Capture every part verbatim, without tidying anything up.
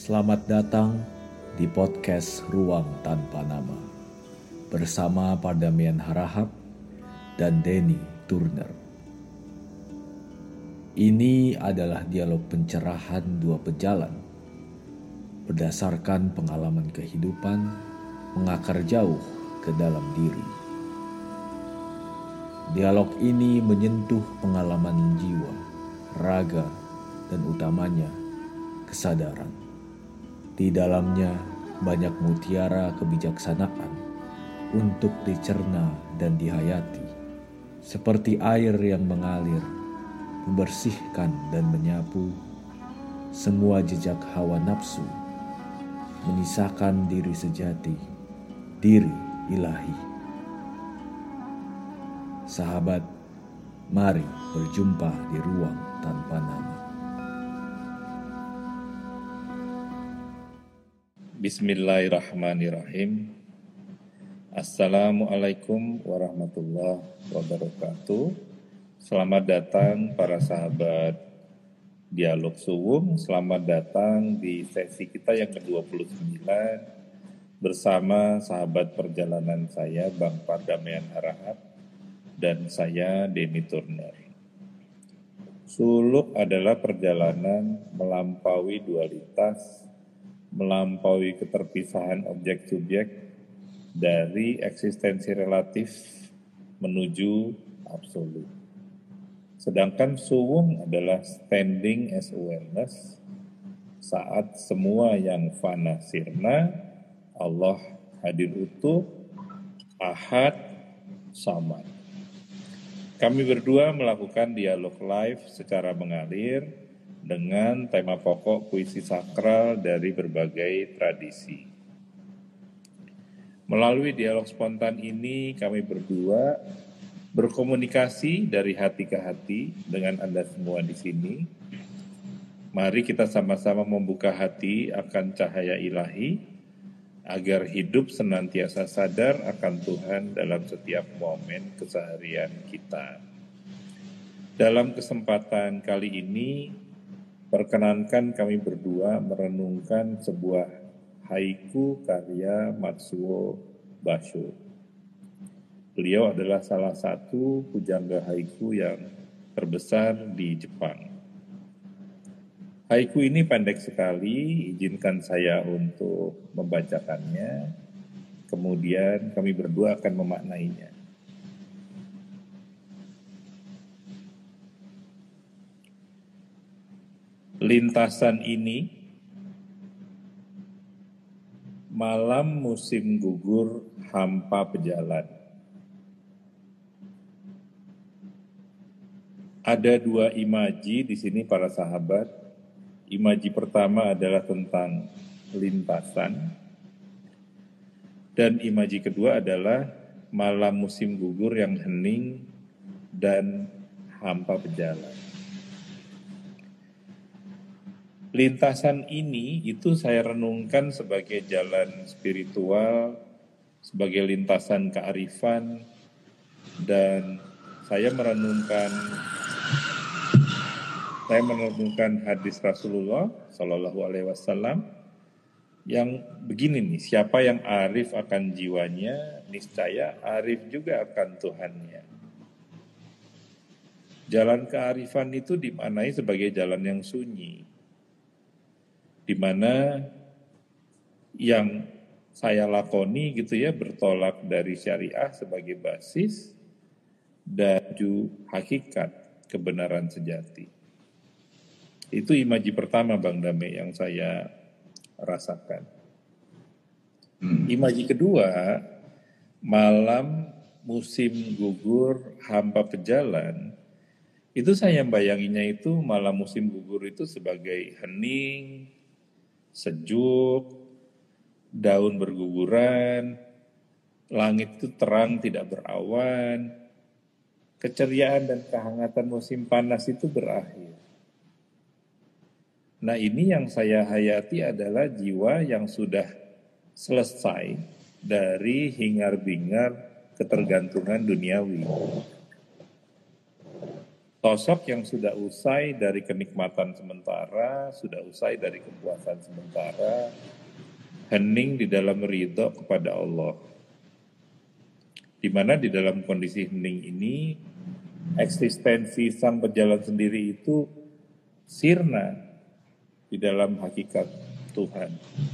Selamat datang di podcast Ruang Tanpa Nama bersama Pardamaian Harahap dan Denny Turner. Ini adalah dialog pencerahan dua pejalan berdasarkan pengalaman kehidupan mengakar jauh ke dalam diri. Dialog ini menyentuh pengalaman jiwa, raga, dan utamanya kesadaran. Di dalamnya banyak mutiara kebijaksanaan untuk dicerna dan dihayati, seperti air yang mengalir, membersihkan dan menyapu semua jejak hawa nafsu, menyisakan diri sejati, diri ilahi. Sahabat, mari berjumpa di ruang tanpa nama. Bismillahirrahmanirrahim. Assalamualaikum warahmatullahi wabarakatuh. Selamat datang para sahabat Dialog Suwung. Selamat datang di sesi kita yang ke dua puluh sembilan bersama sahabat perjalanan saya Bang Pardamaian Harahap dan saya Denny Turner. Suluk adalah perjalanan melampaui dualitas, melampaui keterpisahan objek subjek dari eksistensi relatif menuju absolut. Sedangkan suwung adalah standing as awareness saat semua yang fana sirna, Allah hadir utuh, ahad, samad. Kami berdua melakukan dialog live secara mengalir dengan tema pokok puisi sakral dari berbagai tradisi. Melalui dialog spontan ini, kami berdua berkomunikasi dari hati ke hati dengan Anda semua di sini. Mari kita sama-sama membuka hati akan cahaya ilahi, agar hidup senantiasa sadar akan Tuhan dalam setiap momen keseharian kita. Dalam kesempatan kali ini, perkenankan kami berdua merenungkan sebuah haiku karya Matsuo Basho. Beliau adalah salah satu pujangga haiku yang terbesar di Jepang. Haiku ini pendek sekali, izinkan saya untuk membacakannya, kemudian kami berdua akan memaknainya. Lintasan ini, malam musim gugur hampa pejalan. Ada dua imaji di sini para sahabat. Imaji pertama adalah tentang lintasan, dan imaji kedua adalah malam musim gugur yang hening dan hampa pejalan. Lintasan ini itu saya renungkan sebagai jalan spiritual, sebagai lintasan kearifan, dan saya merenungkan saya merenungkan hadis Rasulullah Shallallahu Alaihi Wasallam yang begini nih: siapa yang arif akan jiwanya, niscaya arif juga akan Tuhannya. Jalan kearifan itu dimaknai sebagai jalan yang sunyi, di mana yang saya lakoni gitu ya, bertolak dari syariah sebagai basis dan menuju hakikat kebenaran sejati. Itu imaji pertama Bang Dame yang saya rasakan. Hmm. Imaji kedua, malam musim gugur hampa pejalan, itu saya bayanginya itu malam musim gugur itu sebagai hening, sejuk, daun berguguran, langit itu terang tidak berawan, keceriaan dan kehangatan musim panas itu berakhir. Nah, ini yang saya hayati adalah jiwa yang sudah selesai dari hingar-bingar ketergantungan duniawi. Sosok yang sudah usai dari kenikmatan sementara, sudah usai dari kepuasan sementara, hening di dalam ridho kepada Allah. Di mana di dalam kondisi hening ini, eksistensi sang pejalan sendiri itu sirna di dalam hakikat Tuhan.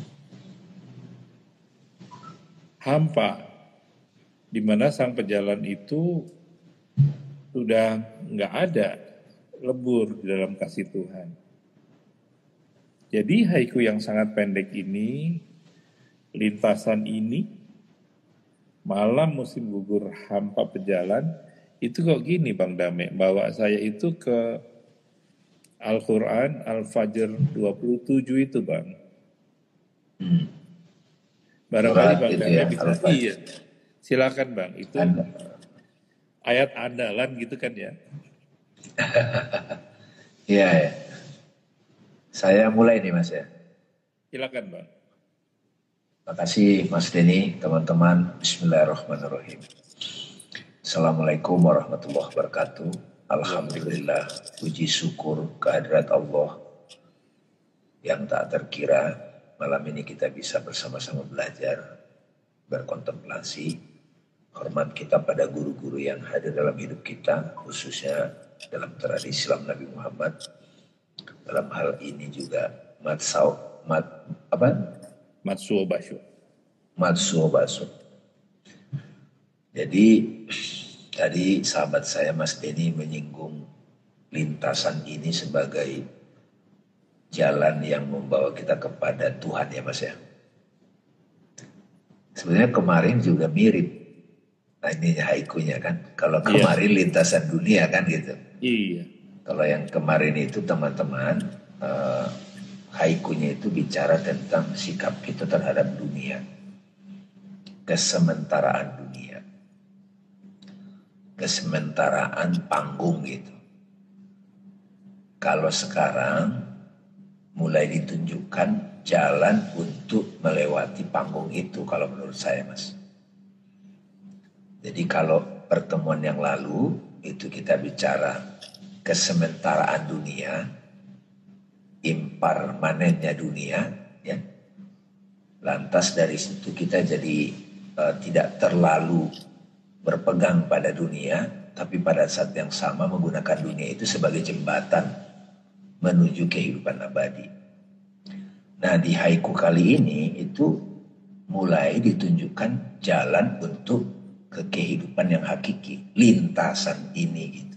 Hampa, di mana sang pejalan itu sudah nggak ada, lebur di dalam kasih Tuhan. Jadi haiku yang sangat pendek ini, lintasan ini, malam musim gugur hampa pejalan, itu kok gini Bang Dame, bawa saya itu ke Al-Quran, Al-Fajr dua puluh tujuh itu Bang. Hmm. Barangkali Bang Itu Dame ya, bisa, Al-Fajr. iya, silakan Bang, itu Anda. ayat andalan gitu kan ya. Iya ya. Saya mulai nih Mas ya. Silakan Bang. Terima kasih Mas Denny, teman-teman. Bismillahirrahmanirrahim. Assalamualaikum warahmatullahi wabarakatuh. Alhamdulillah, puji syukur kehadirat Allah yang tak terkira. Malam ini kita bisa bersama-sama belajar, berkontemplasi. Hormat kita pada guru-guru yang hadir dalam hidup kita, khususnya dalam tradisi Islam Nabi Muhammad. Dalam hal ini juga Matsau, mat, apa? Matsuo Basho. Matsuo Basho. Jadi tadi sahabat saya Mas Denny menyinggung lintasan ini sebagai jalan yang membawa kita kepada Tuhan ya Mas ya. Sebenarnya kemarin juga mirip. Nah ini haikunya kan. Kalau kemarin iya. Lintasan dunia kan gitu. Iya. Kalau yang kemarin itu teman-teman uh, haikunya itu bicara tentang sikap kita terhadap dunia. Kesementaraan dunia. Kesementaraan panggung gitu. Kalau sekarang mulai ditunjukkan jalan untuk melewati panggung itu kalau menurut saya Mas. Jadi kalau pertemuan yang lalu itu kita bicara kesementaraan dunia, impermanennya dunia, ya. Lantas dari situ kita jadi uh, tidak terlalu berpegang pada dunia, tapi pada saat yang sama menggunakan dunia itu sebagai jembatan menuju kehidupan abadi. Nah di haiku kali ini itu mulai ditunjukkan jalan untuk ke kehidupan yang hakiki, lintasan ini gitu.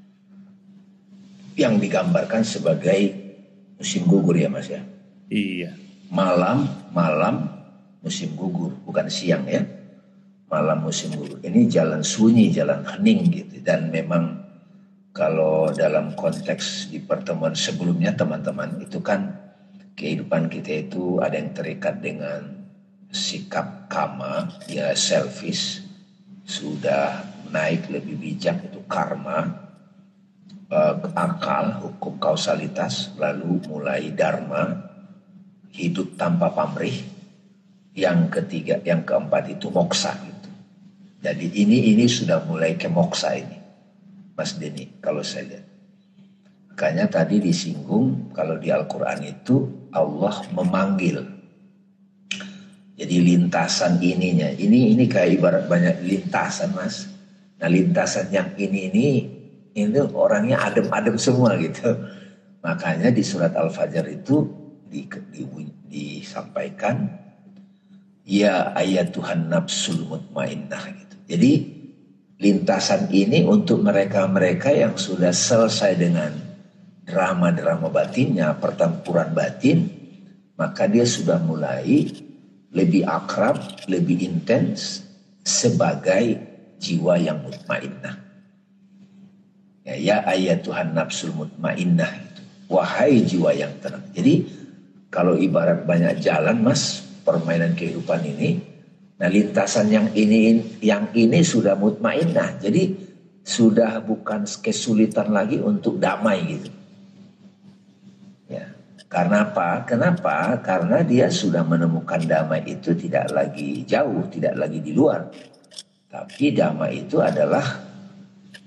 Yang digambarkan sebagai musim gugur ya Mas ya. Iya. Malam, malam musim gugur, bukan siang ya. Malam musim gugur. Ini jalan sunyi, jalan hening gitu. Dan memang kalau dalam konteks di pertemuan sebelumnya teman-teman itu kan kehidupan kita itu ada yang terikat dengan sikap kama, ya selfish. Sudah naik lebih bijak itu karma, uh, akal, hukum kausalitas, lalu mulai dharma, hidup tanpa pamrih, yang ketiga, yang keempat itu moksa gitu. Jadi ini ini sudah mulai ke moksa ini, Mas Denny, kalau saya lihat. Makanya tadi disinggung kalau di Al-Quran itu Allah memanggil. Jadi lintasan ininya, ini ini kayak ibarat banyak lintasan Mas. Nah lintasan yang ini ini ini orangnya adem-adem semua gitu. Makanya di surat Al-Fajr itu di, di, disampaikan ya ayat Tuhan nafsul mutmainnah gitu. Jadi lintasan ini untuk mereka-mereka yang sudah selesai dengan drama-drama batinnya, pertempuran batin, maka dia sudah mulai lebih akrab, lebih intens sebagai jiwa yang mutmainnah. Ya, ya ayat Tuhan nafsul mutmainnah itu. Wahai jiwa yang tenang. Jadi kalau ibarat banyak jalan Mas, permainan kehidupan ini, nah lintasan yang ini yang ini sudah mutmainnah. Jadi sudah bukan kesulitan lagi untuk damai gitu. Ya. Karena apa? Kenapa? Karena dia sudah menemukan damai itu tidak lagi jauh, tidak lagi di luar. Tapi damai itu adalah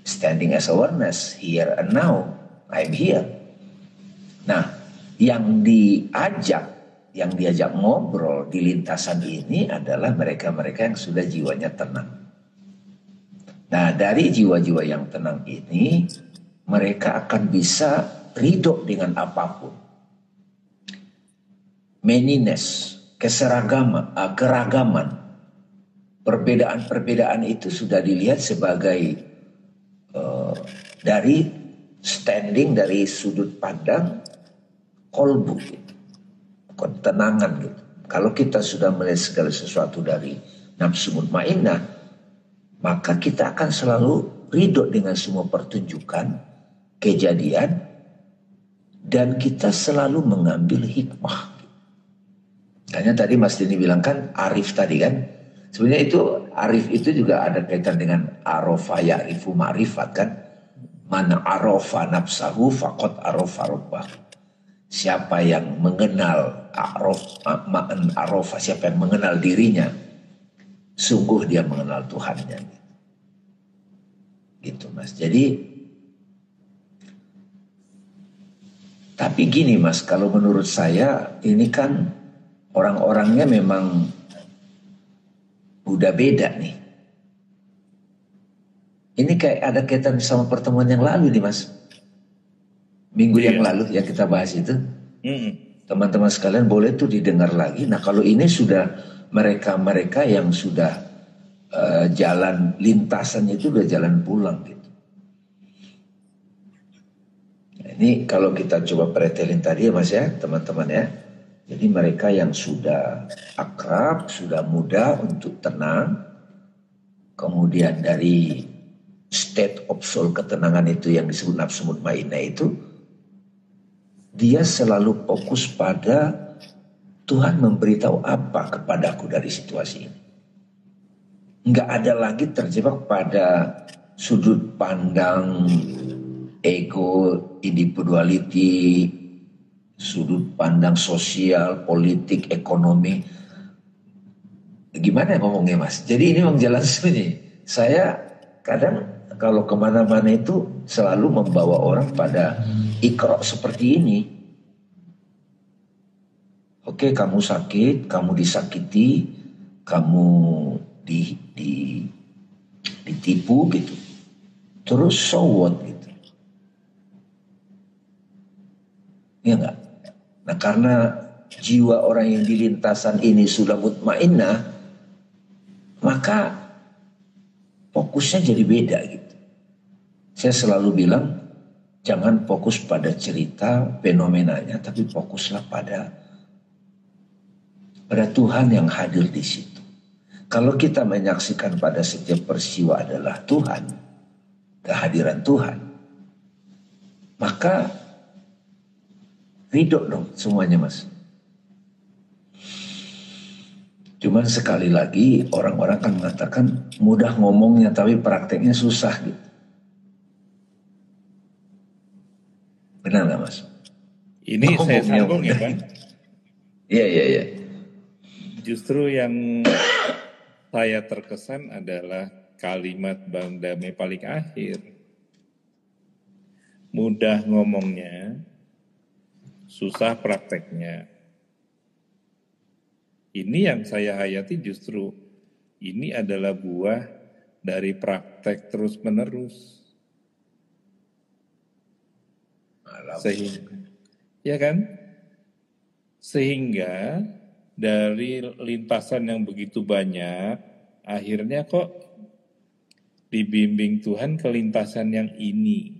Standing as awareness, here and now, I'm here. Nah, yang diajak, yang diajak ngobrol di lintasan ini adalah mereka-mereka yang sudah jiwanya tenang. Nah, dari jiwa-jiwa yang tenang ini, mereka akan bisa ridho dengan apapun. Manyness, keseragaman, uh, keragaman, perbedaan-perbedaan itu sudah dilihat sebagai uh, dari standing, dari sudut pandang kolbu, gitu, ketenangan gitu. Kalau kita sudah melihat segala sesuatu dari nafsu mutmainnah, maka kita akan selalu ridho dengan semua pertunjukan, kejadian, dan kita selalu mengambil hikmah. Hanya tadi Mas Dini bilang kan arif tadi kan, sebenarnya itu arif itu juga ada kaitan dengan arofa ya'rifu ma'rifat kan. Man arofa nafsahu faqad arofa rabbah. Siapa yang mengenal arof, ma'an arofa, siapa yang mengenal dirinya, sungguh dia mengenal Tuhannya. Gitu Mas. Jadi tapi gini Mas, kalau menurut saya ini kan orang-orangnya memang udah beda nih. Ini kayak ada kaitan sama pertemuan yang lalu nih Mas. Minggu iya. yang lalu yang kita bahas itu. Mm-mm. Teman-teman sekalian boleh tuh didengar lagi. Nah kalau ini sudah mereka-mereka yang sudah uh, jalan lintasannya itu udah jalan pulang gitu. Nah, ini kalau kita coba pretelin tadi ya Mas ya, teman-teman ya. Jadi mereka yang sudah akrab, sudah mudah untuk tenang, kemudian dari state of soul ketenangan itu yang disebut nafsu mutmainnah itu, dia selalu fokus pada Tuhan memberitahu apa kepadaku dari situasi ini. Enggak ada lagi terjebak pada sudut pandang ego, individuality, sudut pandang sosial, politik, ekonomi. Gimana ngomongnya Mas? Jadi ini memang jalan sendiri. Saya kadang kalau kemana-mana itu selalu membawa orang pada ikro seperti ini. Oke, kamu sakit, kamu disakiti, kamu di, di, ditipu gitu. Terus so what gitu. Ya enggak? Nah karena jiwa orang yang di lintasan ini sudah mutmainnah, maka fokusnya jadi beda gitu. Saya selalu bilang, jangan fokus pada cerita fenomenanya, tapi fokuslah pada pada Tuhan yang hadir di situ. Kalau kita menyaksikan pada setiap peristiwa adalah Tuhan, kehadiran Tuhan, maka ridho dong semuanya Mas. Cuman sekali lagi orang-orang kan mengatakan mudah ngomongnya tapi prakteknya susah gitu. Benar nggak Mas? Ini ngomongnya saya sambung ya Bang. Iya iya iya. Justru yang saya terkesan adalah kalimat Bang Dame paling akhir. Mudah ngomongnya, susah prakteknya. Ini yang saya hayati justru ini adalah buah dari praktek terus menerus. Sehingga, ya kan? Sehingga dari lintasan yang begitu banyak, akhirnya kok dibimbing Tuhan ke lintasan yang ini.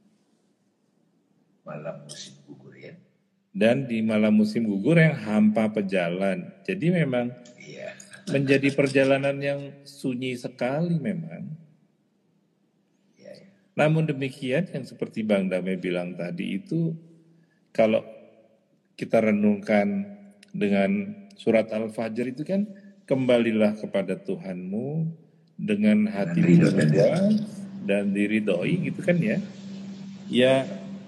Malam musim gugur ya. Dan di malam musim gugur yang hampa pejalan. Jadi memang iya. menjadi perjalanan yang sunyi sekali memang. Iya, iya. Namun demikian yang seperti Bang Dame bilang tadi itu, kalau kita renungkan dengan surat Al-Fajr itu kan, kembalilah kepada Tuhanmu dengan hati berdoa dan diridhoi gitu kan ya. Ya,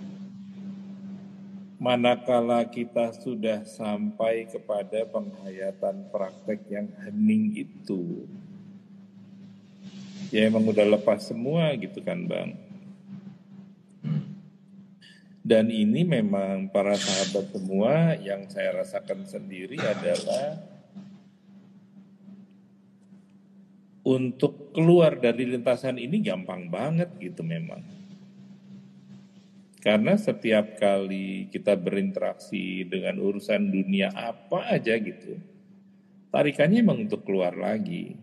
manakala kita sudah sampai kepada penghayatan praktek yang hening itu, ya emang udah lepas semua gitu kan Bang. Dan ini memang para sahabat semua yang saya rasakan sendiri adalah untuk keluar dari lintasan ini gampang banget gitu memang. Karena setiap kali kita berinteraksi dengan urusan dunia apa aja gitu, tarikannya emang untuk keluar lagi.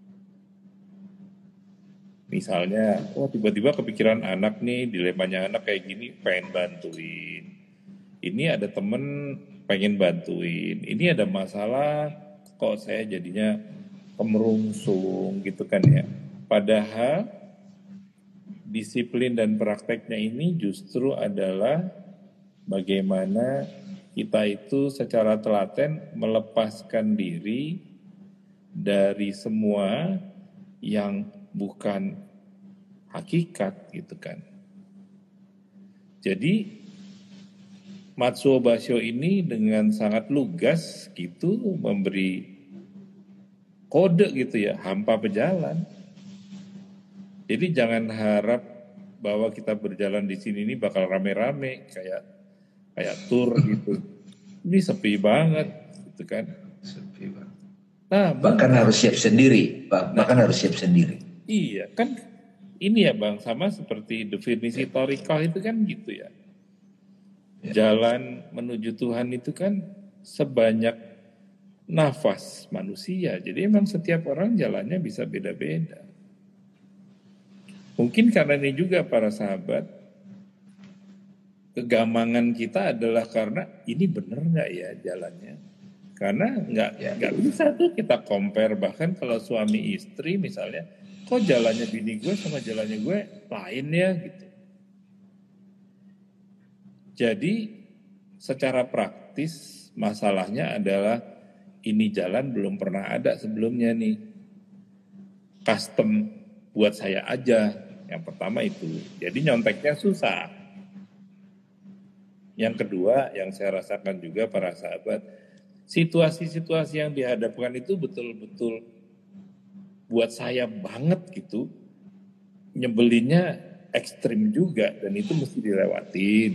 Misalnya, oh tiba-tiba kepikiran anak nih, dilemanya anak kayak gini, pengen bantuin. Ini ada temen pengen bantuin. Ini ada masalah, kok saya jadinya kemerungsung gitu kan ya. Padahal disiplin dan prakteknya ini justru adalah bagaimana kita itu secara telaten melepaskan diri dari semua yang bukan hakikat gitu kan. Jadi Matsuo Basho ini dengan sangat lugas gitu memberi kode gitu ya, hampa pejalan. Jadi jangan harap bahwa kita berjalan di sini ini bakal rame-rame kayak kayak tour gitu. Ini sepi banget gitu kan. Sepi banget. Nah, bahkan harus siap sendiri, bah- bahkan nah, harus siap sendiri. Iya, kan ini ya Bang, sama seperti definisi ya. Thorikah itu kan gitu ya. ya. Jalan menuju Tuhan itu kan sebanyak nafas manusia. Jadi emang setiap orang jalannya bisa beda-beda. Mungkin karena ini juga para sahabat, kegamangan kita adalah karena ini benar nggak ya jalannya? Karena nggak ya. nggak bisa tuh kita compare, bahkan kalau suami istri misalnya, kok jalannya bini gue sama jalannya gue lain ya gitu. Jadi secara praktis masalahnya adalah ini jalan belum pernah ada sebelumnya nih, custom buat saya aja. Yang pertama itu, jadi nyonteknya susah. Yang kedua, yang saya rasakan juga para sahabat, situasi-situasi yang dihadapkan itu betul-betul buat saya banget gitu, nyebelinnya ekstrim juga, dan itu mesti dilewatin.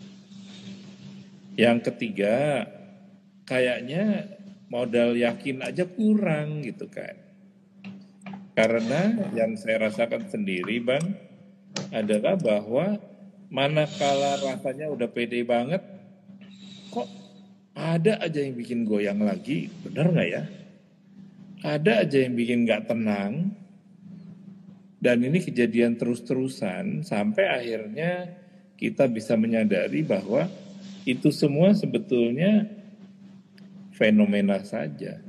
Yang ketiga, kayaknya modal yakin aja kurang gitu kan. Karena yang saya rasakan sendiri Bang, adalah bahwa manakala rasanya udah pede banget, kok ada aja yang bikin goyang lagi, bener gak ya? Ada aja yang bikin gak tenang, dan ini kejadian terus-terusan, sampai akhirnya kita bisa menyadari bahwa itu semua sebetulnya fenomena saja.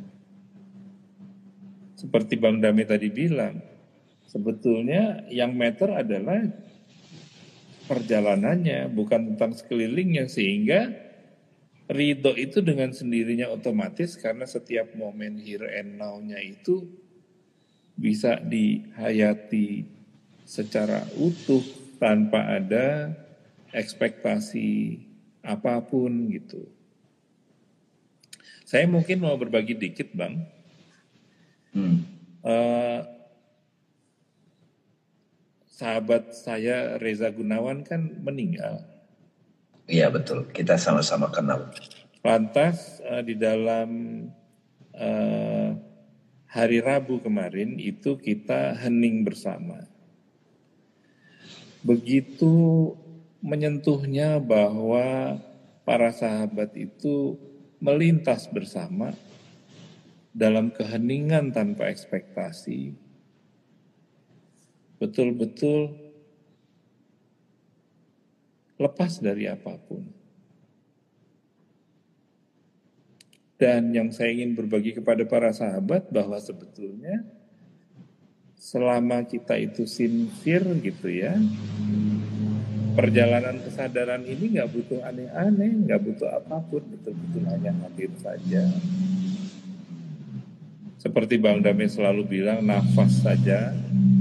Seperti Bang Dame tadi bilang, sebetulnya yang matter adalah perjalanannya, bukan tentang sekelilingnya, sehingga ridho itu dengan sendirinya otomatis karena setiap momen here and now-nya itu bisa dihayati secara utuh tanpa ada ekspektasi apapun gitu. Saya mungkin mau berbagi dikit Bang. Hmm. Uh, sahabat saya Reza Gunawan kan meninggal. Iya betul, kita sama-sama kenal. Lantas uh, di dalam uh, hari Rabu kemarin itu kita hening bersama. Begitu menyentuhnya bahwa para sahabat itu melintas bersama dalam keheningan tanpa ekspektasi, betul-betul lepas dari apapun. Dan yang saya ingin berbagi kepada para sahabat bahwa sebetulnya selama kita itu sincere gitu ya, perjalanan kesadaran ini nggak butuh aneh-aneh, nggak butuh apapun, betul-betul hanya hadir saja. Seperti Bang Dame selalu bilang, nafas saja.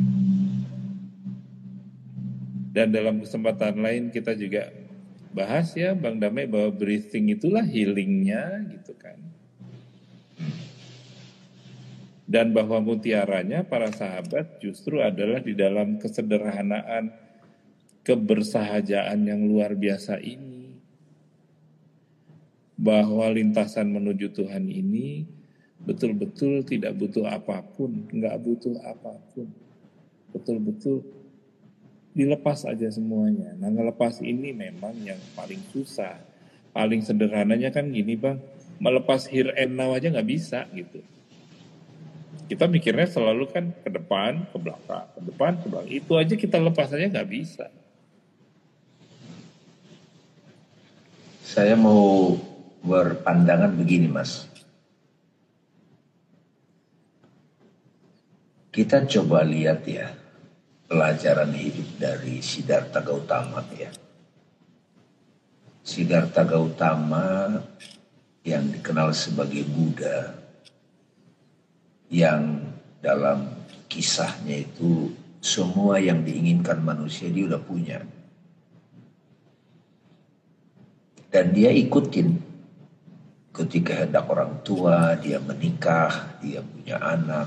Dan dalam kesempatan lain kita juga bahas ya Bang Dame bahwa breathing itulah healingnya gitu kan. Dan bahwa mutiaranya para sahabat justru adalah di dalam kesederhanaan, kebersahajaan yang luar biasa ini. Bahwa lintasan menuju Tuhan ini betul-betul tidak butuh apapun, nggak butuh apapun. Betul-betul dilepas aja semuanya. Nah, ngelepas ini memang yang paling susah. Paling sederhananya kan gini bang, melepas here and now aja nggak bisa gitu. Kita mikirnya selalu kan ke depan, ke belakang, ke depan, ke belakang. Itu aja kita lepas aja nggak bisa. Saya mau berpandangan begini mas. Kita coba lihat ya pelajaran hidup dari Siddhartha Gautama ya. Siddhartha Gautama yang dikenal sebagai Buddha, yang dalam kisahnya itu semua yang diinginkan manusia dia udah punya. Dan dia ikutin ketika hendak orang tua, dia menikah, dia punya anak.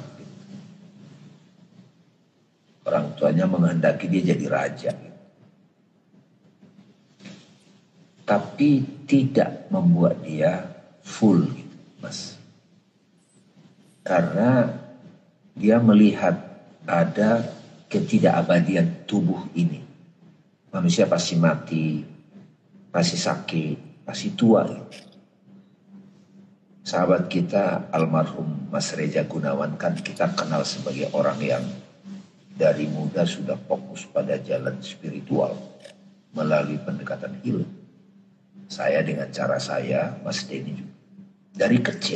Orang tuanya menghendaki dia jadi raja. Tapi tidak membuat dia full gitu, mas. Karena dia melihat ada ketidakabadian tubuh ini. Manusia pasti mati, pasti sakit, pasti tua gitu. Sahabat kita almarhum Mas Reja Gunawan kan kita kenal sebagai orang yang dari muda sudah fokus pada jalan spiritual melalui pendekatan healing. Saya dengan cara saya, Mas Denny juga dari kecil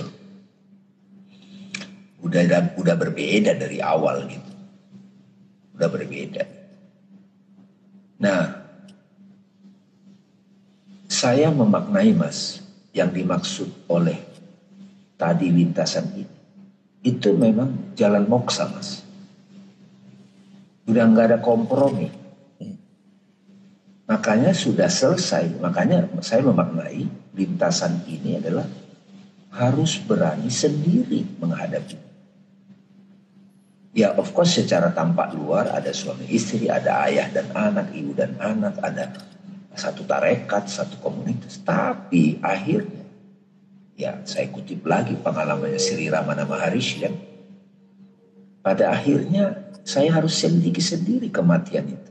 udah udah berbeda dari awal gitu, udah berbeda. Nah, saya memaknai mas yang dimaksud oleh tadi lintasan ini itu memang jalan moksa mas. Udah nggak ada kompromi. Makanya sudah selesai. Makanya saya memaknai lintasan ini adalah harus berani sendiri menghadapi. Ya of course secara tampak luar ada suami istri, ada ayah dan anak, ibu dan anak, ada satu tarekat, satu komunitas. Tapi akhirnya, ya saya kutip lagi pengalamannya Sri Ramana Maharishi kan. Pada akhirnya saya harus selidiki sendiri kematian itu.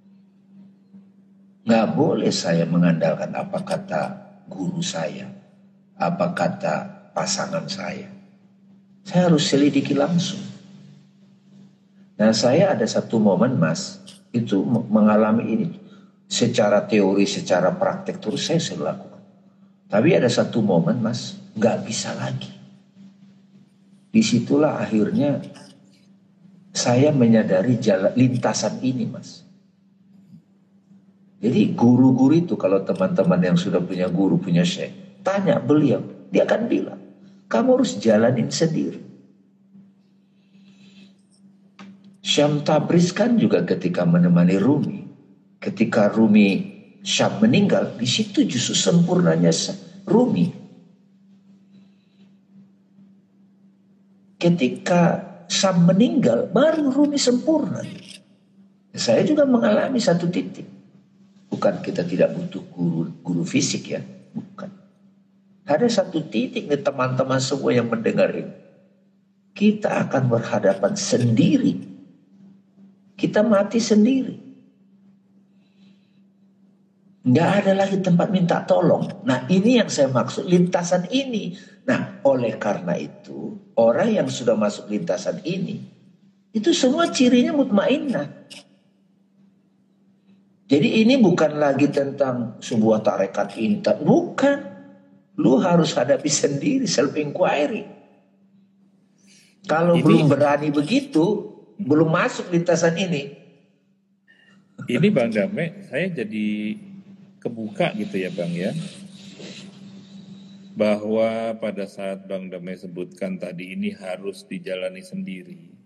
Nggak boleh saya mengandalkan apa kata guru saya, apa kata pasangan saya. Saya harus selidiki langsung. Nah saya ada satu momen mas, itu mengalami ini. Secara teori, secara praktek terus saya selalu lakukan. Tapi ada satu momen mas, nggak bisa lagi. Disitulah akhirnya saya menyadari jalan lintasan ini mas. Jadi guru-guru itu kalau teman-teman yang sudah punya guru, punya syekh, tanya beliau, dia akan bilang, kamu harus jalanin sendiri. Syam Tabriz kan juga ketika menemani Rumi, ketika Rumi Syam meninggal, di situ justru sempurnanya Rumi. Ketika Syam meninggal, baru Rumi sempurna. Saya juga mengalami satu titik. Bukan kita tidak butuh guru, guru fisik ya, bukan. Ada satu titik nih teman-teman semua yang mendengar ini. Kita akan berhadapan sendiri. Kita mati sendiri. Nggak ada lagi tempat minta tolong. Nah ini yang saya maksud, lintasan ini. Nah oleh karena itu, orang yang sudah masuk lintasan ini, itu semua cirinya mutmainnah. Jadi ini bukan lagi tentang sebuah tarekat intan. Bukan. Lu harus hadapi sendiri, self-inquiry. Kalau ini, belum berani begitu, belum masuk lintasan ini. Ini Bang Dame, saya jadi kebuka gitu ya Bang ya. Bahwa pada saat Bang Dame sebutkan tadi ini harus dijalani sendiri.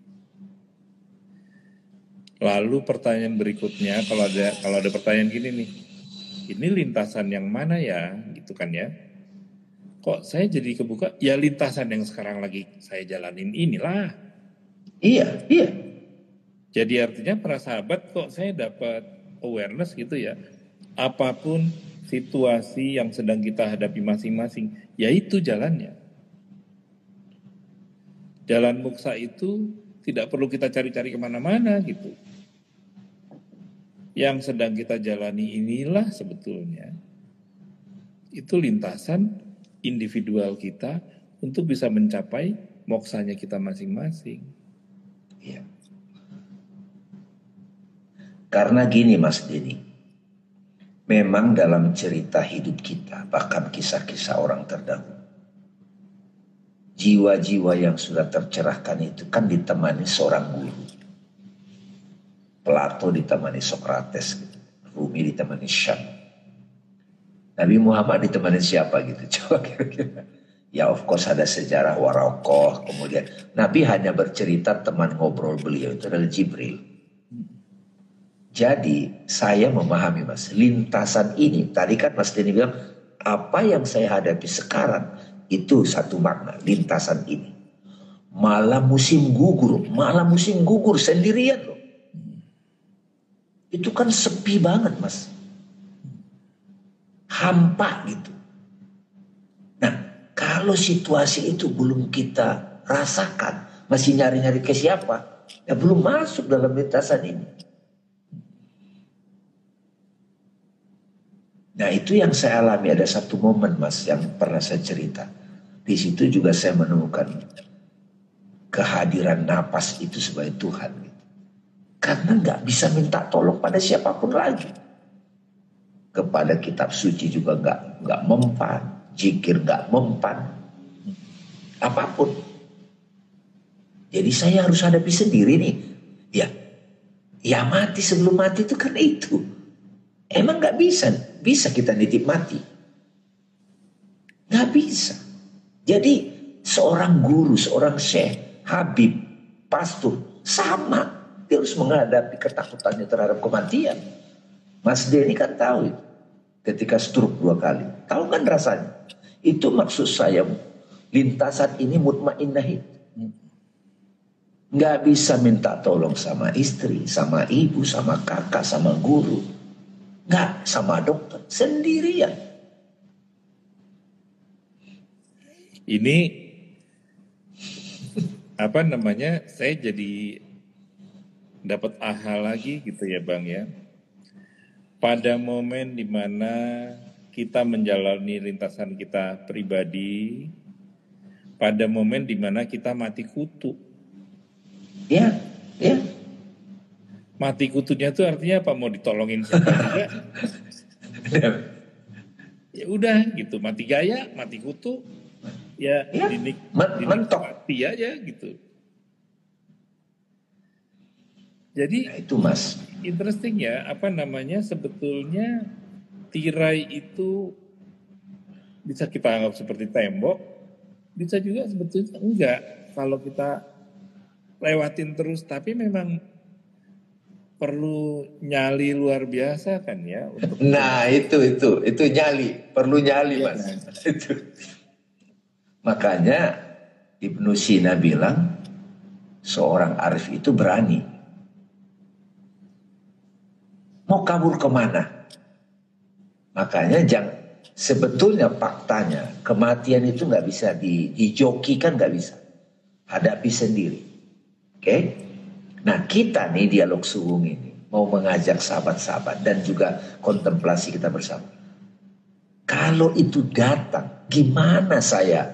Lalu pertanyaan berikutnya, kalau ada kalau ada pertanyaan gini nih, ini lintasan yang mana ya, gitu kan ya? kok saya jadi kebuka, ya lintasan yang sekarang lagi saya jalanin inilah. Iya, iya. Jadi artinya para sahabat kok saya dapat awareness gitu ya. Apapun situasi yang sedang kita hadapi masing-masing, ya itu jalannya. Jalan muksa itu tidak perlu kita cari-cari kemana-mana gitu. Yang sedang kita jalani inilah sebetulnya itu lintasan individual kita untuk bisa mencapai moksanya kita masing-masing. Iya. Karena gini Mas Denny, memang dalam cerita hidup kita, bahkan kisah-kisah orang terdahulu, jiwa-jiwa yang sudah tercerahkan itu kan ditemani seorang guru. Plato ditemani Socrates, Rumi ditemani Syam. Nabi Muhammad ditemani siapa gitu? Coba kira-kira. Ya of course ada sejarah Warokoh. Kemudian Nabi hanya bercerita, teman ngobrol beliau itu adalah Jibril. Jadi saya memahami Mas, lintasan ini. Tadi kan Mas Denny bilang, apa yang saya hadapi sekarang itu satu makna, lintasan ini. Malam musim gugur, malam musim gugur sendirian loh. Itu kan sepi banget Mas. Hampa gitu. Nah, kalau situasi itu belum kita rasakan, masih nyari-nyari ke siapa, ya belum masuk dalam lintasan ini. Nah, itu yang saya alami. Ada satu momen Mas yang pernah saya cerita. Di situ juga saya menemukan kehadiran napas itu sebagai Tuhan. Karena nggak bisa minta tolong pada siapapun lagi. Kepada kitab suci juga nggak nggak mempan, zikir nggak mempan, apapun. Jadi saya harus hadapi sendiri nih. Ya, ya mati sebelum mati itu kan itu. Emang nggak bisa, bisa kita nitip mati? Nggak bisa. Jadi seorang guru, seorang syekh, habib, pastor sama, dia harus menghadapi ketakutannya terhadap kematian. Mas Denny kan tahu itu. Ketika stroke dua kali. Tahu kan rasanya. Itu maksud saya. Lintasan ini mutmainnah itu. Nggak bisa minta tolong sama istri, sama ibu, sama kakak, sama guru. Nggak, sama dokter. Sendirian. Ini apa namanya, saya jadi dapat aha lagi gitu ya Bang ya. Pada momen dimana kita menjalani lintasan kita pribadi, pada momen dimana kita mati kutu. Ya, ya. Mati kutunya itu artinya apa? Mau ditolongin siapa juga? Ya udah gitu, mati gaya, mati kutu, ya, ya dinik, men mentok. Dinikmati aja gitu. Jadi nah, itu Mas. Interesting ya, apa namanya, sebetulnya tirai itu bisa kita anggap seperti tembok, bisa juga sebetulnya enggak kalau kita lewatin terus, tapi memang perlu nyali luar biasa kan ya untuk. Nah itu itu itu nyali, perlu nyali ya, Mas. Kan? Itu. Makanya Ibnu Sina bilang seorang arif itu berani. Mau kabur kemana? Makanya jangan, sebetulnya faktanya kematian itu nggak bisa di, dijokikan, nggak bisa. Hadapi sendiri. Oke? Okay? Nah kita nih dialog suwung ini mau mengajak sahabat-sahabat dan juga kontemplasi kita bersama. Kalau itu datang, gimana saya?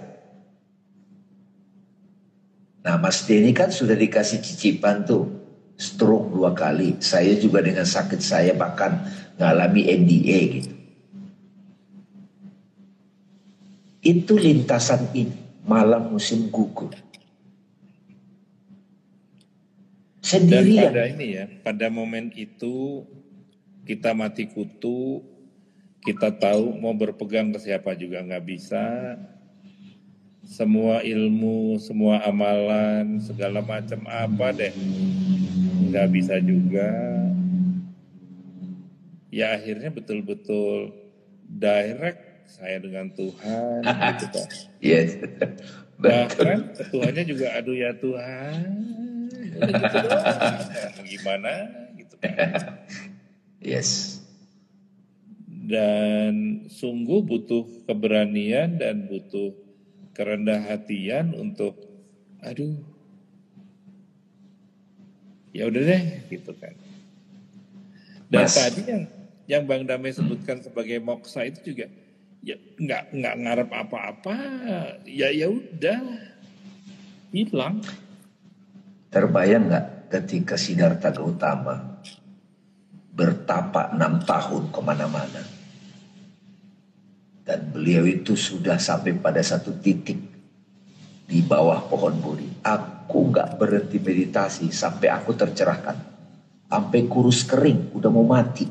Nah Mas Denny kan sudah dikasih cicipan tuh. Stroke dua kali. Saya juga dengan sakit saya bahkan ngalami M D A gitu. Itu lintasan ini. Malam musim gugur. Sendirian. Dan pada ini ya, pada momen itu kita mati kutu, kita tahu mau berpegang ke siapa juga nggak bisa. Semua ilmu, semua amalan, segala macam apa deh, nggak bisa juga. Ya akhirnya betul-betul direct saya dengan Tuhan gitu Pak. Yes. Bahkan ketuanya juga aduh ya Tuhan, udah gitu doang, mau gimana gitu kan. Yes. Dan sungguh butuh keberanian dan butuh kerendah hatian untuk aduh ya udah deh gitu kan. Dan Mas. tadi yang yang Bang Damai sebutkan sebagai moksa itu juga ya nggak nggak ngarep apa-apa, ya ya udah hilang. Terbayang nggak ketika Siddhartha Gautama bertapa enam tahun kemana-mana, dan beliau itu sudah sampai pada satu titik di bawah pohon Bodhi. Aku nggak berhenti meditasi sampai aku tercerahkan, sampai kurus kering, udah mau mati.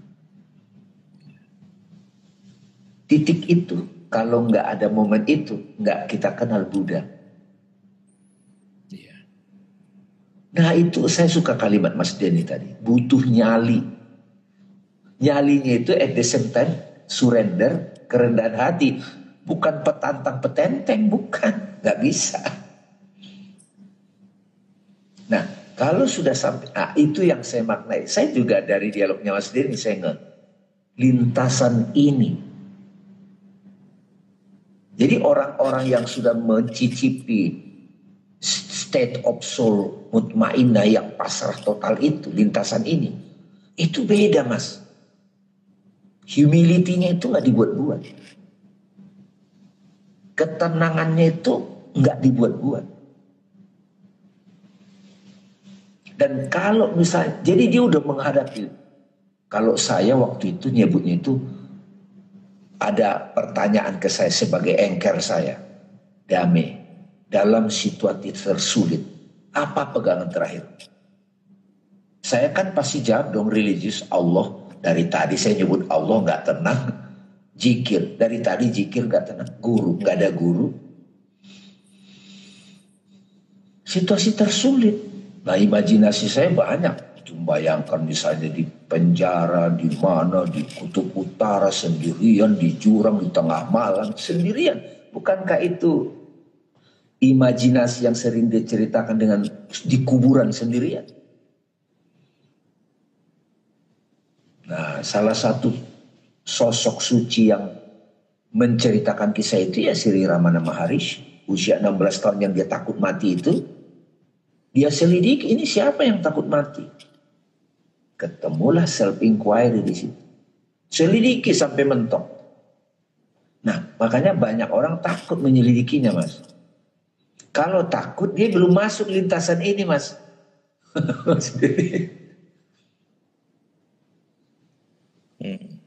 Titik itu, kalau nggak ada momen itu, nggak kita kenal Buddha. Iya. Nah itu saya suka kalimat Mas Denny tadi, butuh nyali. Nyalinya itu at the same time surrender, kerendahan hati. Bukan petantang petenteng, bukan. Nggak bisa. Nah kalau sudah sampai, nah itu yang saya maknai. Saya juga dari dialognya Mas Denny, saya nge lintasan ini. Jadi orang-orang yang sudah mencicipi state of soul mutmainah yang pasrah total itu, lintasan ini, itu beda Mas. Humility-nya itu nggak dibuat-buat. Ketenangannya itu nggak dibuat-buat. Dan kalau misalnya, jadi dia udah menghadapi. Kalau saya waktu itu nyebutnya itu, ada pertanyaan ke saya sebagai anchor saya, Damai, dalam situasi tersulit, apa pegangan terakhir? Saya kan pasti jawab dong religius, Allah. Dari tadi saya nyebut Allah nggak tenang. Zikir, dari tadi zikir nggak tenang. Guru, nggak ada guru. Situasi tersulit. Nah imajinasi saya banyak. Bayangkan misalnya di penjara, di mana, di kutub utara sendirian, di jurang, di tengah malam sendirian. Bukankah itu imajinasi yang sering diceritakan dengan di kuburan sendirian? Nah, salah satu sosok suci yang menceritakan kisah itu ya Sri Ramana Maharishi. Usia enam belas tahun yang dia takut mati itu, dia selidiki ini siapa yang takut mati. Ketemulah self inquiry di situ. Selidiki sampai mentok. Nah, makanya banyak orang takut menyelidikinya, Mas. Kalau takut dia belum masuk lintasan ini, Mas. Hmm.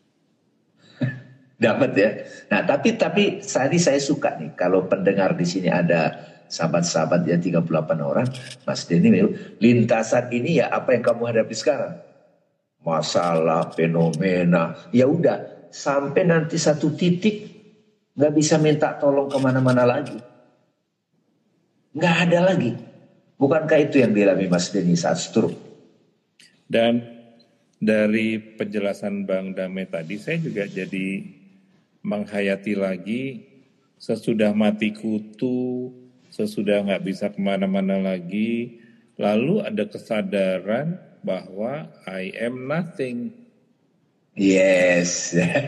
Dapat ya. Nah, tapi tapi tadi saya suka nih kalau pendengar di sini ada sahabat-sahabat ya tiga puluh delapan orang, Mas Denny, lintasan ini ya apa yang kamu hadapi sekarang? Masalah, fenomena, ya udah sampai nanti satu titik nggak bisa minta tolong kemana-mana lagi, nggak ada lagi. Bukankah itu yang dialami Mas Denny saat stroke? Dan dari penjelasan Bang Damai tadi, saya juga jadi menghayati lagi sesudah mati kutu, sesudah nggak bisa kemana-mana lagi, lalu ada kesadaran bahwa I am nothing. Yes.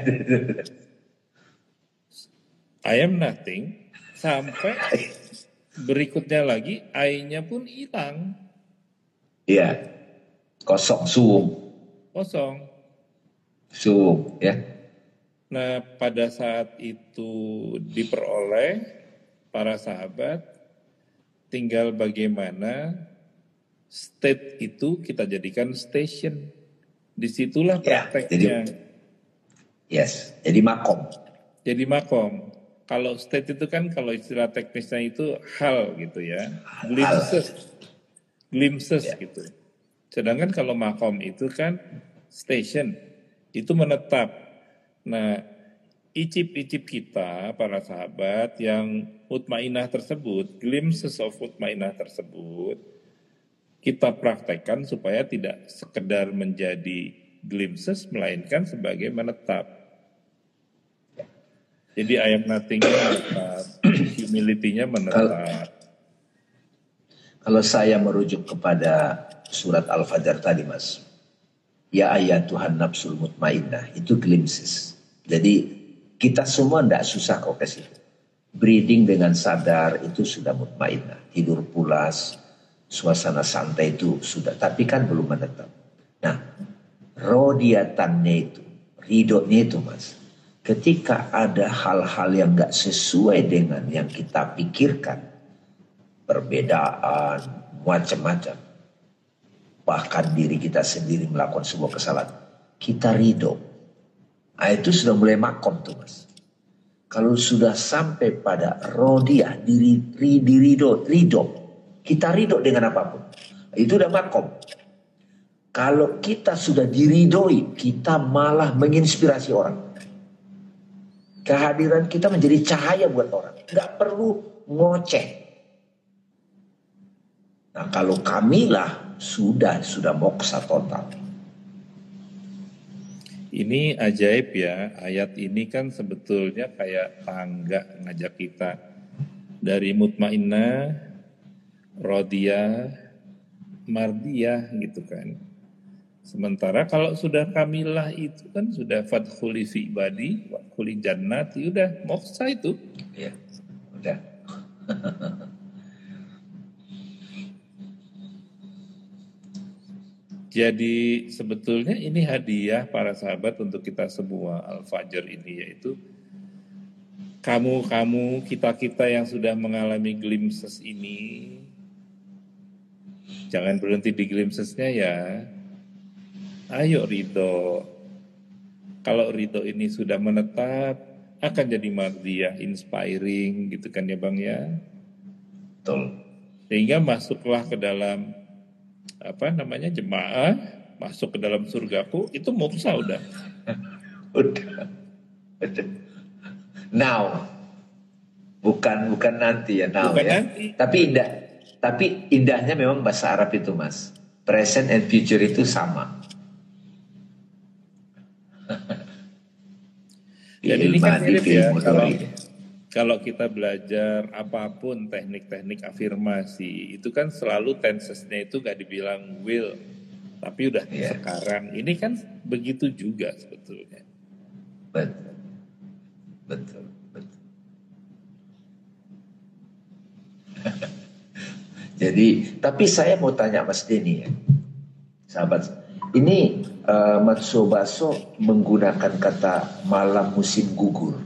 I am nothing sampai berikutnya lagi I-nya pun hilang. Iya. Kosong, suung. Kosong. Suung, ya. Nah, pada saat itu diperoleh para sahabat, tinggal bagaimana state itu kita jadikan station. Disitulah prakteknya. Ya, jadi, yes, jadi makom. Jadi makom. Kalau state itu kan kalau istilah teknisnya itu hal gitu ya, glimpses, glimpses ya. gitu. Sedangkan kalau makom itu kan station, itu menetap. Nah, icip-icip kita para sahabat yang mutmainah tersebut, glimpses of mutmainah tersebut, kita praktekkan supaya tidak sekedar menjadi glimpses, melainkan sebagai menetap. Jadi I am nothing-nya menetap, humility-nya Kalau, menetap. kalau saya merujuk kepada surat Al-Fajr tadi, Mas, ya ayat Tuhan nafsul mutmainnah, itu glimpses. Jadi kita semua tidak susah kok ke situ. Breathing dengan sadar itu sudah mutmainnah. Tidur pulas, suasana santai itu sudah. Tapi kan belum menetap. Nah, rodiatannya itu, ridhonya itu, Mas. Ketika ada hal-hal yang gak sesuai dengan yang kita pikirkan, perbedaan, macam-macam, bahkan diri kita sendiri melakukan sebuah kesalahan, kita ridho. Nah, itu sudah mulai makom tuh, Mas. Kalau sudah sampai pada rodiah, diri, diri ridho, ridho, kita ridho dengan apapun, itu udah makom. Kalau kita sudah diridhoi, kita malah menginspirasi orang. Kehadiran kita menjadi cahaya buat orang. Nggak perlu ngoceh. Nah, kalau kamilah sudah sudah moksa total. Ini ajaib ya, ayat ini kan sebetulnya kayak tangga ngajak kita dari mutmainnah, rodiyah, mardiyah gitu kan. Sementara kalau sudah kamilah itu kan sudah fadkhuli fi ibadi, wadkhuli jannati, udah moksa itu. Ya, udah. Jadi sebetulnya ini hadiah para sahabat untuk kita semua Al-Fajr ini, yaitu kamu-kamu, kita-kita yang sudah mengalami glimpses ini, jangan berhenti di glimpsesnya ya. Ayo ridho. Kalau ridho ini sudah menetap, akan jadi mardiyah, inspiring gitu kan ya Bang ya. Betul. Sehingga masuklah ke dalam apa namanya jemaah, masuk ke dalam surgaku, itu moksa udah. Udah. Udah. Now. Bukan bukan nanti ya, now Bukan ya. nanti. Tapi indah. Tapi indahnya memang bahasa Arab itu, Mas. Present and future itu sama. Dan ini kan mirip ya, kalau ya. kalau kita belajar apapun teknik-teknik afirmasi, itu kan selalu tensesnya itu gak dibilang will, tapi udah Yeah. sekarang. Ini kan begitu juga sebetulnya. Betul, betul, betul. Jadi, tapi saya mau tanya Mas Denny ya, sahabat. Ini uh, Matsuo Baso menggunakan kata malam musim gugur.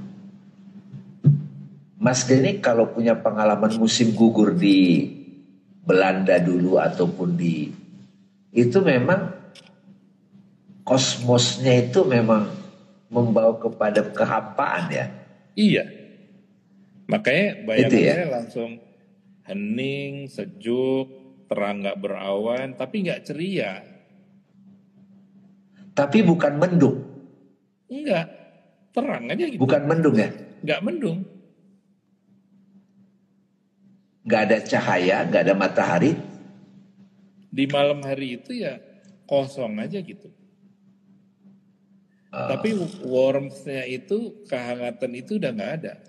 Mas Denny kalau punya pengalaman musim gugur di Belanda dulu ataupun di itu memang kosmosnya itu memang membawa kepada kehampaan ya. Iya. Makanya bayangannya ya? langsung hening, sejuk, terang gak berawan, tapi gak ceria. Tapi bukan mendung. Enggak, terang aja gitu. Bukan mendung ya? Enggak mendung. Gak ada cahaya, gak ada matahari. Di malam hari itu ya kosong aja gitu. Uh. Tapi warmth-nya itu, kehangatan itu udah gak ada.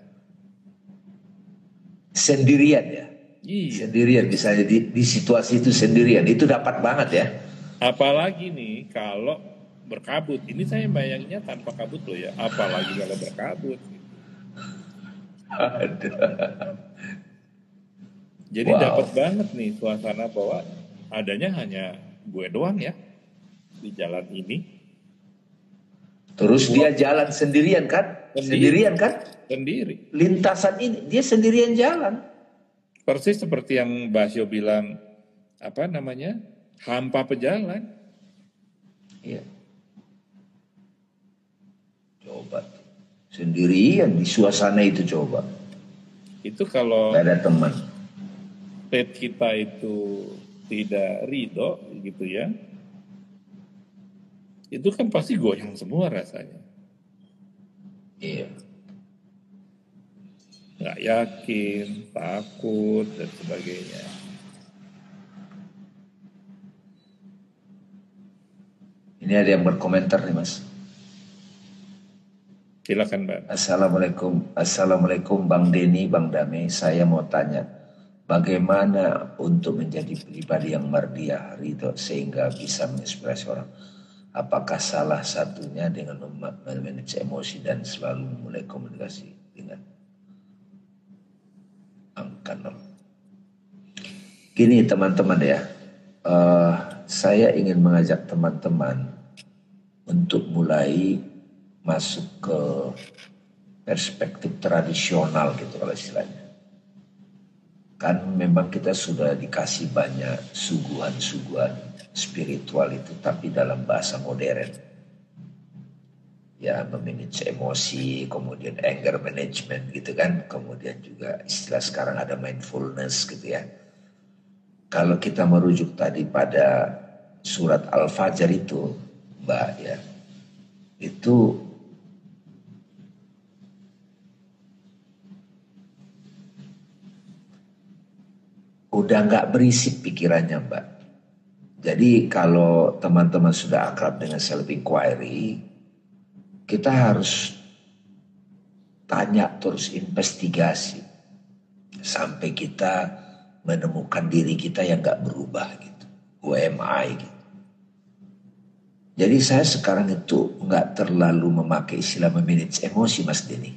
Sendirian ya? Iya. Sendirian misalnya di, di situasi itu sendirian. Itu dapat banget ya. Apalagi nih kalau berkabut. Ini saya bayanginnya tanpa kabut loh ya. Apalagi kalau berkabut. Aduh. Jadi wow. Dapat banget nih suasana bahwa adanya hanya gue doang ya di jalan ini. Terus wow. Dia jalan sendirian kan? Sendiri. Sendirian kan? Sendiri. Lintasan ini dia sendirian jalan. Persis seperti yang Basyo bilang, apa namanya? Hampa pejalan. Iya. Coba sendirian di suasana itu coba. Itu kalau nggak ada teman. State kita itu tidak ridho gitu ya, itu kan pasti goyang semua rasanya. Iya. Nggak yakin, takut dan sebagainya. Ini ada yang berkomentar nih Mas. Silakan Bang. Assalamualaikum, Assalamualaikum Bang Denny, Bang Dame. Saya mau tanya, bagaimana untuk menjadi pribadi yang mardiah, ridho, sehingga bisa menginspirasi orang? Apakah salah satunya dengan memanage emosi dan selalu memulai komunikasi dengan angka nol? Gini teman-teman ya, uh, saya ingin mengajak teman-teman untuk mulai masuk ke perspektif tradisional gitu kalau istilahnya. Kan memang kita sudah dikasih banyak suguhan-suguhan spiritual itu, tapi dalam bahasa modern. Ya, memanage emosi, kemudian anger management gitu kan. Kemudian juga istilah sekarang ada mindfulness gitu ya. Kalau kita merujuk tadi pada surat Al-Fajr itu, Mbak ya, itu udah nggak berisik pikirannya Mbak. Jadi kalau teman-teman sudah akrab dengan self inquiry, kita harus tanya terus, investigasi sampai kita menemukan diri kita yang nggak berubah gitu. Who am I gitu. Jadi saya sekarang itu nggak terlalu memakai istilah memanage emosi Mas Denny.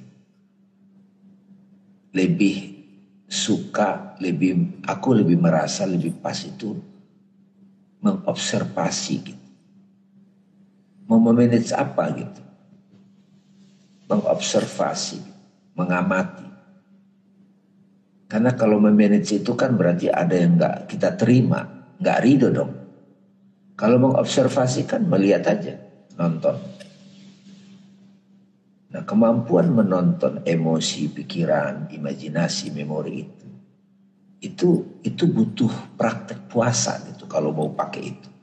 Lebih suka, lebih aku lebih merasa lebih pas itu mengobservasi gitu. Mau memanage apa gitu? Mengobservasi, mengamati. Karena kalau memanage itu kan berarti ada yang nggak kita terima, nggak ridho dong. Kalau mengobservasi kan melihat aja, nonton. Nah, kemampuan menonton emosi, pikiran, imajinasi, memori itu, itu itu butuh praktek puasa gitu kalau mau pakai itu.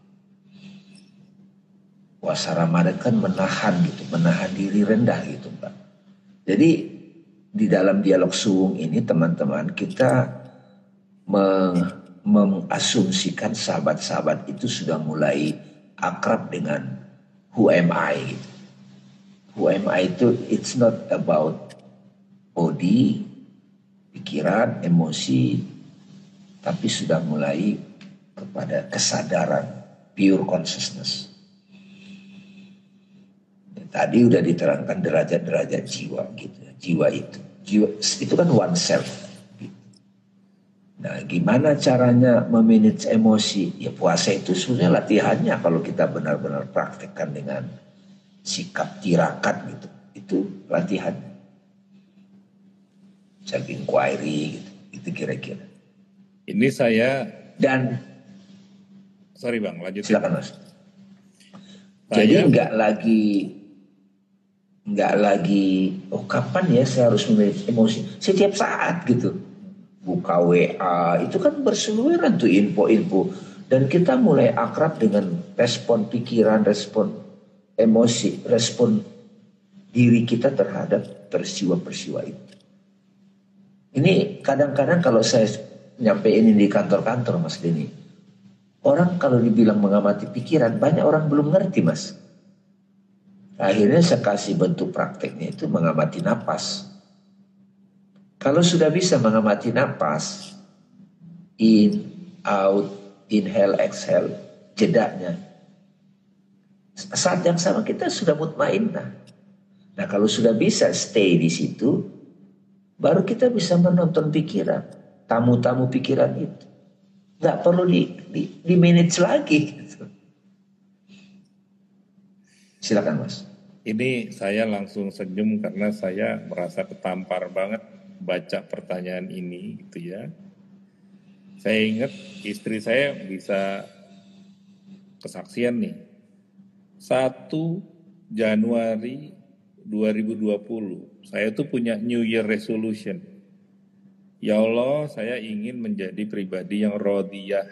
Puasa Ramadan kan menahan gitu, menahan diri rendah gitu, Mbak. Jadi di dalam dialog suwung ini teman-teman kita meng mengasumsikan sahabat-sahabat itu sudah mulai akrab dengan who am I gitu. Who am I itu it's not about body, pikiran, emosi, tapi sudah mulai kepada kesadaran, pure consciousness. Tadi udah diterangkan derajat-derajat jiwa gitu. Jiwa itu, jiwa itu kan one self. Nah, gimana caranya memanage emosi? Ya puasa itu sebenarnya latihannya kalau kita benar-benar praktekkan dengan sikap tirakat gitu. Itu latihan. Self inquiry gitu. Itu kira-kira. Ini saya dan sorry Bang, lanjut. Silakan Mas. Jadi nggak lagi nggak lagi oh kapan ya saya harus memanage emosi? Setiap saat gitu. Buka W A, itu kan berseliweran tuh info-info. Dan kita mulai akrab dengan respon pikiran, respon emosi, respon diri kita terhadap peristiwa-peristiwa itu. Ini kadang-kadang kalau saya nyampein ini di kantor-kantor Mas Denny, orang kalau dibilang mengamati pikiran, banyak orang belum ngerti Mas. Akhirnya saya kasih bentuk prakteknya itu mengamati napas. Kalau sudah bisa mengamati napas, in, out, inhale, exhale, jedanya. Saat yang sama kita sudah mutmainnah. Nah kalau sudah bisa stay di situ, baru kita bisa menonton pikiran, tamu-tamu pikiran itu. Nggak perlu di, di, di manage lagi. Gitu. Silakan Mas. Ini saya langsung senyum karena saya merasa ketampar banget baca pertanyaan ini gitu ya. Saya ingat istri saya bisa kesaksian nih. satu Januari dua ribu dua puluh saya tuh punya New Year Resolution. Ya Allah, saya ingin menjadi pribadi yang rodiyah.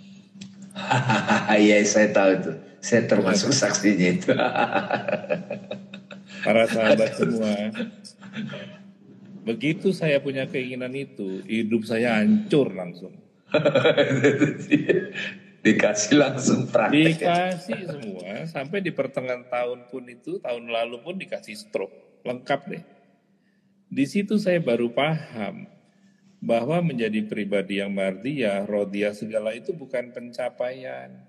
Iya, saya tahu itu. Saya termasuk saksinya itu. Para sahabat semua, begitu saya punya keinginan itu, hidup saya hancur langsung. Dikasih langsung praktek. Dikasih semua, sampai di pertengahan tahun pun itu, tahun lalu pun dikasih stroke. lengkap deh. Di situ saya baru paham bahwa menjadi pribadi yang mardiyah, rodiyah segala itu bukan pencapaian.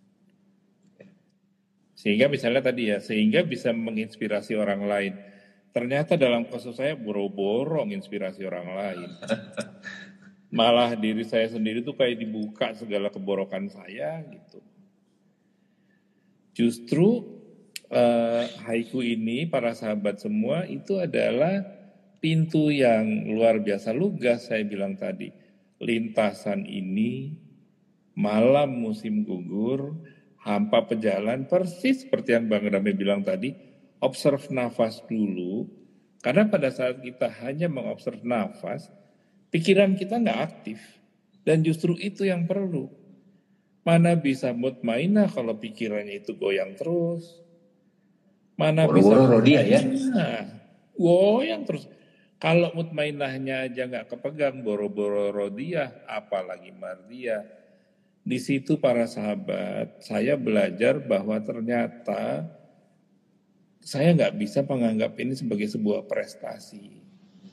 Sehingga misalnya tadi ya, sehingga bisa menginspirasi orang lain. Ternyata dalam kasus saya boro-boro menginspirasi orang lain. Malah diri saya sendiri tuh kayak dibuka segala keborokan saya gitu. Justru uh, haiku ini para sahabat semua itu adalah pintu yang luar biasa lugas saya bilang tadi. Lintasan ini malam musim gugur, hampa pejalan persis seperti yang Bang Rame bilang tadi, observe nafas dulu. Karena pada saat kita hanya mengobserv nafas, pikiran kita nggak aktif. Dan justru itu yang perlu. Mana bisa mutmainah kalau pikirannya itu goyang terus. Mana Boro-boro bisa rodiyah ya. Nah, goyang terus. Kalau mutmainahnya aja nggak kepegang, boro-boro rodiyah, apalagi mardiyah. Di situ para sahabat, saya belajar bahwa ternyata saya nggak bisa menganggap ini sebagai sebuah prestasi.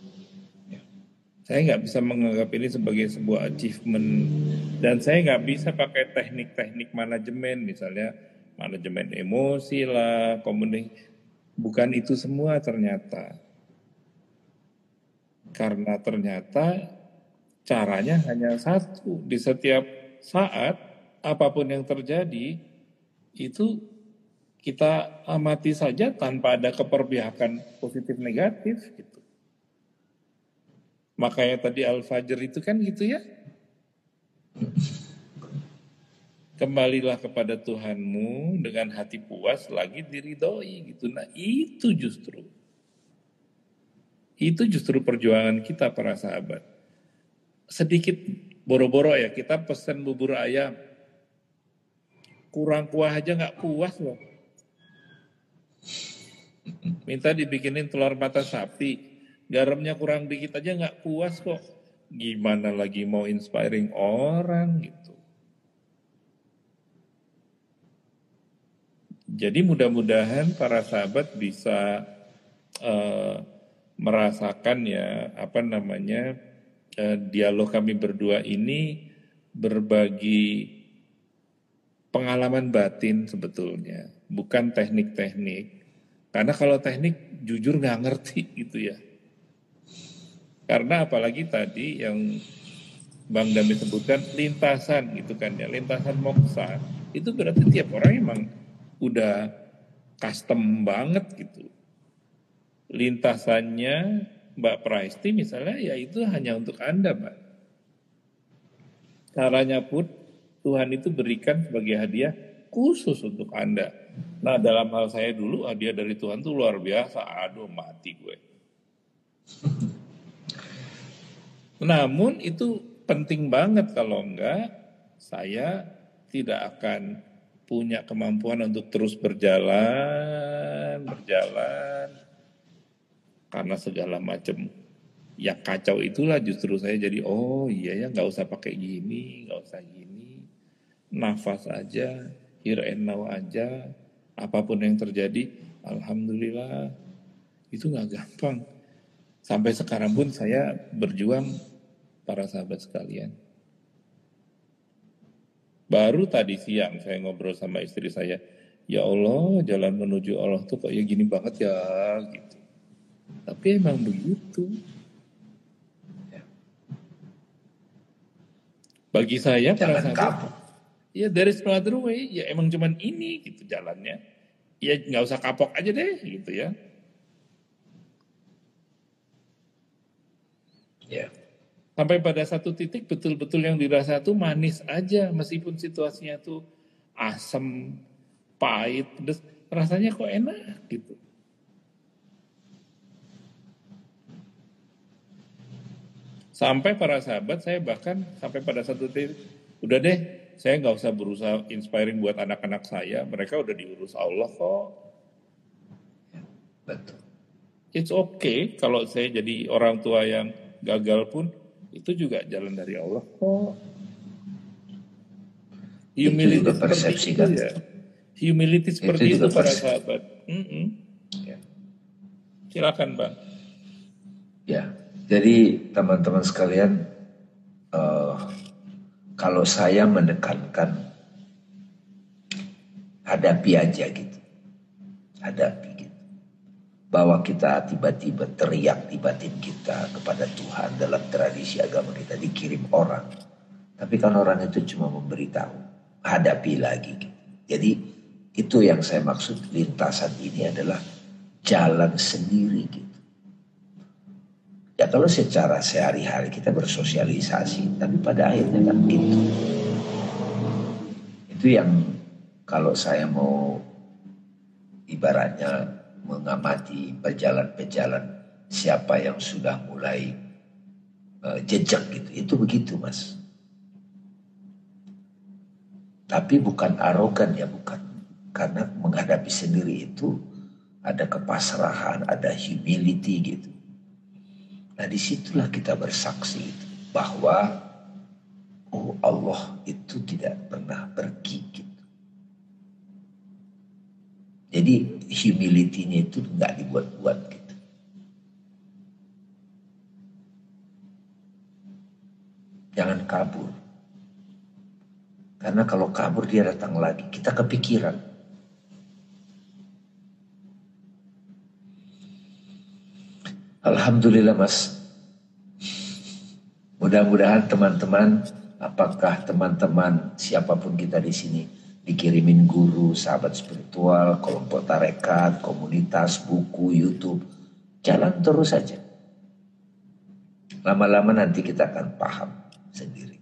Saya nggak bisa menganggap ini sebagai sebuah achievement. Dan saya nggak bisa pakai teknik-teknik manajemen, misalnya manajemen emosi lah, komunikasi. Bukan itu semua ternyata. Karena ternyata caranya hanya satu. Di setiap saat, apapun yang terjadi, itu kita amati saja tanpa ada keperpihakan positif negatif gitu. Makanya tadi Al-Fajr itu kan gitu ya. Kembalilah kepada Tuhanmu dengan hati puas lagi diridhoi gitu. Nah itu justru. Itu justru perjuangan kita para sahabat. Sedikit boro-boro ya, kita pesen bubur ayam. Kurang kuah aja gak puas loh. Minta dibikinin telur mata sapi. Garamnya kurang dikit aja gak puas kok. Gimana lagi mau inspiring orang gitu. Jadi mudah-mudahan para sahabat bisa uh, merasakan ya apa namanya uh, dialog kami berdua ini berbagi pengalaman batin sebetulnya. Bukan teknik-teknik. Karena kalau teknik jujur gak ngerti gitu ya. Karena apalagi tadi yang Bang Dami sebutkan lintasan gitu kan ya, lintasan moksa. Itu berarti tiap orang emang udah custom banget gitu. Lintasannya Mbak Praisti misalnya ya itu hanya untuk Anda Mbak. Caranya pun Tuhan itu berikan sebagai hadiah khusus untuk Anda. Nah dalam hal saya dulu hadiah dari Tuhan itu luar biasa. Aduh mati gue. Namun itu penting banget kalau enggak saya tidak akan punya kemampuan untuk terus berjalan, berjalan karena segala macam ya kacau itulah justru saya jadi oh iya ya nggak usah pakai gini, nggak usah gini, nafas aja, here and now aja, apapun yang terjadi, alhamdulillah itu nggak gampang. Sampai sekarang pun saya berjuang para sahabat sekalian. Baru tadi siang saya ngobrol sama istri saya, ya Allah jalan menuju Allah tuh kok ya gini banget ya gitu. Tapi emang begitu. Bagi saya para sahabat, ya there is no other way, ya emang cuman ini gitu jalannya. Ya nggak usah kapok aja deh gitu ya. Ya. Sampai pada satu titik betul-betul yang dirasa tuh manis aja meskipun situasinya tuh asam, pahit, pedas, rasanya kok enak gitu. Sampai para sahabat saya bahkan sampai pada satu titik udah deh saya nggak usah berusaha inspiring buat anak-anak saya, mereka udah diurus Allah kok. Betul. It's okay kalau saya jadi orang tua yang gagal pun itu juga jalan dari Allah kok. Humility itu persepsi kan. ya. Humility seperti itu, itu para sahabat. Mm-mm. Ya. Silakan Bang. Ya, jadi teman-teman sekalian, uh, kalau saya menekankan hadapi aja gitu, hadapi gitu, bahwa kita tiba-tiba teriak di batin kita kepada Tuhan. Dalam tradisi agama kita dikirim orang, tapi kan orang itu cuma memberitahu, hadapi lagi gitu. Jadi itu yang saya maksud, lintasan ini adalah jalan sendiri gitu. Ya kalau secara sehari-hari kita bersosialisasi, tapi pada akhirnya kan gitu. Itu yang kalau saya mau ibaratnya mengamati pejalan-pejalan siapa yang sudah mulai uh, jejak gitu, itu begitu Mas. Tapi bukan arogan ya, bukan. Karena menghadapi sendiri itu ada kepasrahan, ada humility gitu. Nah disitulah kita bersaksi bahwa oh Allah itu tidak pernah pergi gitu. Jadi humility-nya itu nggak dibuat-buat gitu. Jangan kabur. Karena kalau kabur dia datang lagi, kita kepikiran. Alhamdulillah Mas. Mudah-mudahan teman-teman, apakah teman-teman siapapun kita di sini dikirimin guru, sahabat spiritual, kelompok tarekat, komunitas, buku, YouTube, jalan terus saja. Lama-lama nanti kita akan paham sendiri.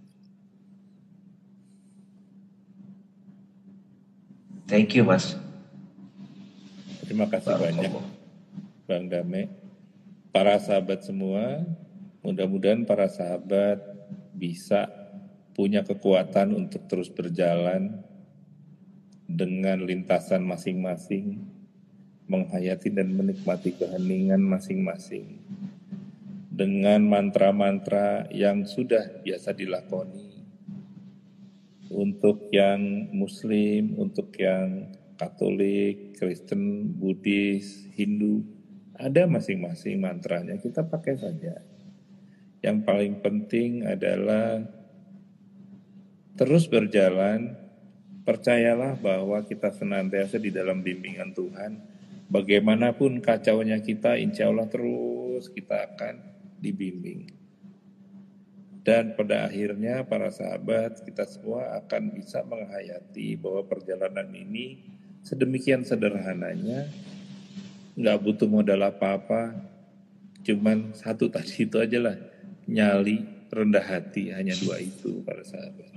Thank you Mas. Terima kasih banyak Bang Dame. Para sahabat semua, mudah-mudahan para sahabat bisa punya kekuatan untuk terus berjalan dengan lintasan masing-masing, menghayati dan menikmati keheningan masing-masing, dengan mantra-mantra yang sudah biasa dilakoni untuk yang Muslim, untuk yang Katolik, Kristen, Buddhis, Hindu. Ada masing-masing mantranya, kita pakai saja. Yang paling penting adalah terus berjalan, percayalah bahwa kita senantiasa di dalam bimbingan Tuhan. Bagaimanapun kacaunya kita, insya Allah terus kita akan dibimbing. Dan pada akhirnya para sahabat, kita semua akan bisa menghayati bahwa perjalanan ini sedemikian sederhananya, nggak butuh modal apa-apa, cuman satu tadi itu aja lah, nyali, rendah hati, hanya dua itu para sahabat.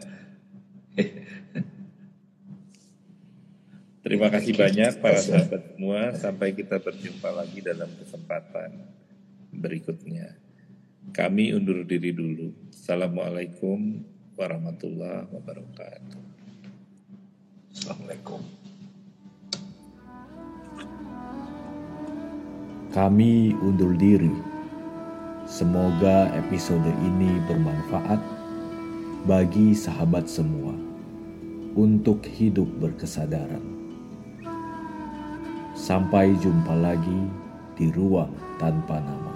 Terima kasih banyak para sahabat semua, sampai kita berjumpa lagi dalam kesempatan berikutnya. Kami undur diri dulu. Assalamualaikum warahmatullahi wabarakatuh. Assalamualaikum. Kami undur diri. Semoga episode ini bermanfaat bagi sahabat semua untuk hidup berkesadaran. Sampai jumpa lagi di ruang tanpa nama.